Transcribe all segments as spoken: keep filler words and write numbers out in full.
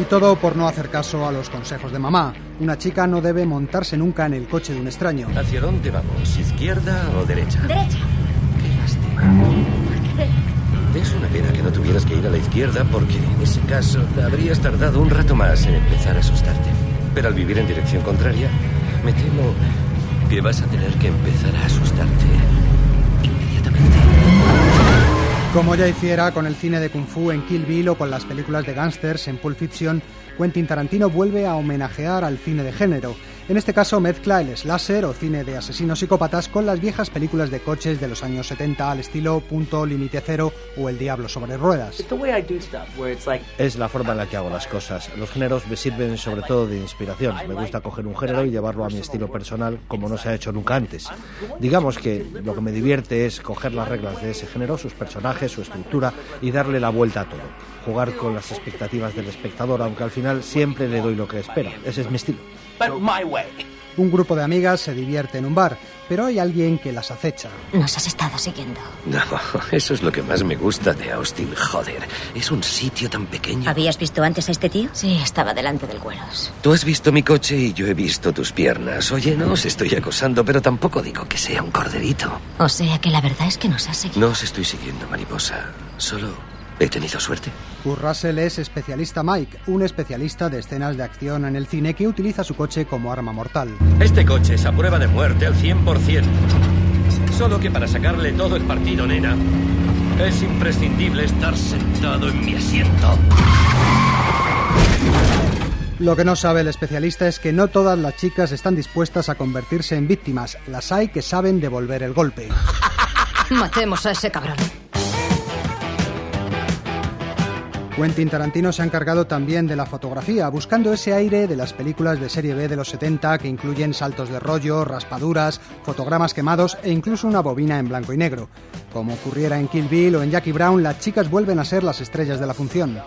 todo por no hacer caso a los consejos de mamá. Una chica no debe montarse nunca en el coche de un extraño. ¿Hacia dónde vamos? ¿Izquierda o derecha? Derecha. Qué lástima. ¿Por qué? Es una pena que no tuvieras que ir a la izquierda porque en ese caso habrías tardado un rato más en empezar a asustarte. Pero al vivir en dirección contraria, me temo que vas a tener que empezar a asustarte inmediatamente. Como ya hiciera con el cine de Kung Fu en Kill Bill o con las películas de gángsters en Pulp Fiction, Quentin Tarantino vuelve a homenajear al cine de género. En este caso mezcla el slasher o cine de asesinos psicópatas con las viejas películas de coches de los años setenta al estilo Punto, Límite Cero o El Diablo sobre Ruedas. Es la forma en la que hago las cosas. Los géneros me sirven sobre todo de inspiración. Me gusta coger un género y llevarlo a mi estilo personal como no se ha hecho nunca antes. Digamos que lo que me divierte es coger las reglas de ese género, sus personajes, su estructura y darle la vuelta a todo. Jugar con las expectativas del espectador, aunque al final siempre le doy lo que espera. Ese es mi estilo. Un grupo de amigas se divierte en un bar, pero hay alguien que las acecha. Nos has estado siguiendo. No, eso es lo que más me gusta de Austin. Joder, es un sitio tan pequeño. ¿Habías visto antes a este tío? Sí, estaba delante del Güeros. Tú has visto mi coche y yo he visto tus piernas. Oye, no os estoy acosando, pero tampoco digo que sea un corderito. O sea que la verdad es que nos has seguido. No os estoy siguiendo, mariposa. Solo he tenido suerte. Kurt Russell es especialista Mike, un especialista de escenas de acción en el cine que utiliza su coche como arma mortal. Este coche es a prueba de muerte al cien por ciento. Solo que para sacarle todo el partido, nena, es imprescindible estar sentado en mi asiento. Lo que no sabe el especialista es que no todas las chicas están dispuestas a convertirse en víctimas. Las hay que saben devolver el golpe. Matemos a ese cabrón. Quentin Tarantino se ha encargado también de la fotografía, buscando ese aire de las películas de serie B de los setenta que incluyen saltos de rollo, raspaduras, fotogramas quemados e incluso una bobina en blanco y negro. Como ocurriera en Kill Bill o en Jackie Brown, las chicas vuelven a ser las estrellas de la función.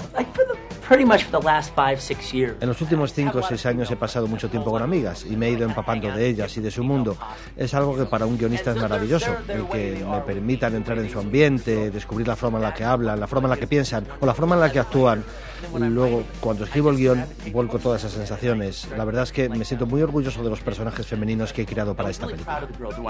En los últimos cinco o seis años he pasado mucho tiempo con amigas y me he ido empapando de ellas y de su mundo. Es algo que para un guionista es maravilloso, el que me permitan entrar en su ambiente, descubrir la forma en la que hablan, la forma en la que piensan o la forma en la que actúan. Luego, cuando escribo el guión, vuelco todas esas sensaciones. La verdad es que me siento muy orgulloso de los personajes femeninos que he creado para esta película.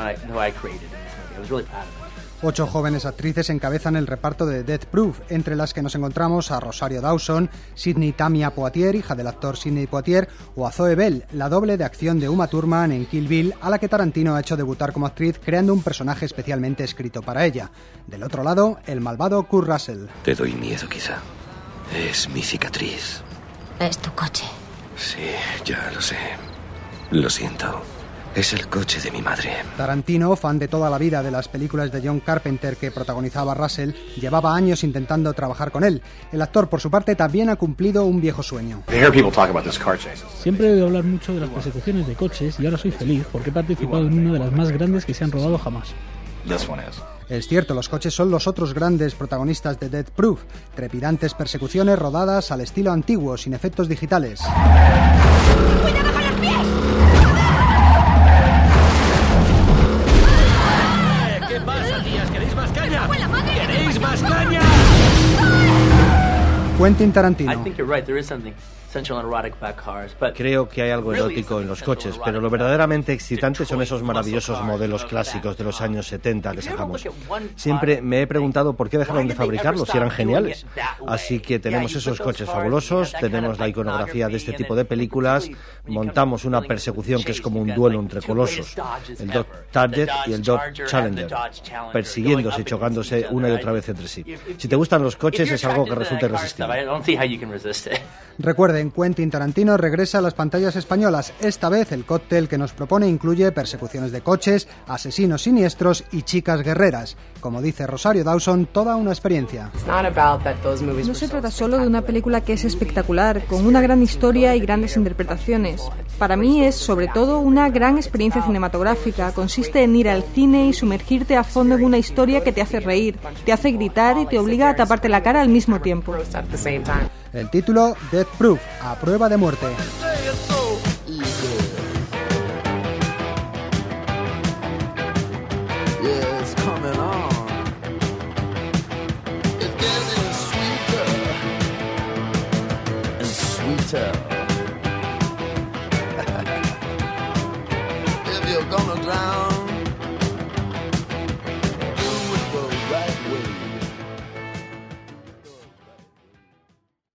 Ocho jóvenes actrices encabezan el reparto de Death Proof, entre las que nos encontramos a Rosario Dawson, Sidney Tamia Poitier, hija del actor Sidney Poitier, o a Zoe Bell, la doble de acción de Uma Thurman en Kill Bill, a la que Tarantino ha hecho debutar como actriz creando un personaje especialmente escrito para ella. Del otro lado, el malvado Kurt Russell. Te doy miedo, quizá. Es mi cicatriz. Es tu coche. Sí, ya lo sé. Lo siento. Es el coche de mi madre. Tarantino, fan de toda la vida de las películas de John Carpenter que protagonizaba Russell, llevaba años intentando trabajar con él. El actor, por su parte, también ha cumplido un viejo sueño. Siempre he oído hablar mucho de las persecuciones de coches y ahora soy feliz porque he participado en una de las más grandes que se han rodado jamás. Es cierto, los coches son los otros grandes protagonistas de Death Proof, trepidantes persecuciones rodadas al estilo antiguo, sin efectos digitales. ¡Cuidado con los pies! ¿Qué pasa, tías? ¿Queréis más caña? ¿Queréis más caña? Quentin Tarantino. Creo que hay algo erótico en los coches, pero lo verdaderamente excitante son esos maravillosos modelos clásicos de los años setenta que sacamos. Siempre me he preguntado por qué dejaron de fabricarlos si eran geniales. Así que tenemos esos coches fabulosos, tenemos la iconografía de este tipo de películas, montamos una persecución que es como un duelo entre colosos, el Dodge Target y el Dodge Challenger, persiguiéndose y chocándose una y otra vez entre sí. Si te gustan los coches es algo que resulta irresistible. Recuerden, Quentin Tarantino regresa a las pantallas españolas. Esta vez el cóctel que nos propone incluye persecuciones de coches, asesinos siniestros y chicas guerreras. Como dice Rosario Dawson, toda una experiencia. No se trata solo de una película que es espectacular, con una gran historia y grandes interpretaciones. Para mí es, sobre todo, una gran experiencia cinematográfica. Consiste en ir al cine y sumergirte a fondo en una historia que te hace reír, te hace gritar y te obliga a taparte la cara al mismo tiempo. El título, Death Proof, a prueba de muerte. the ground.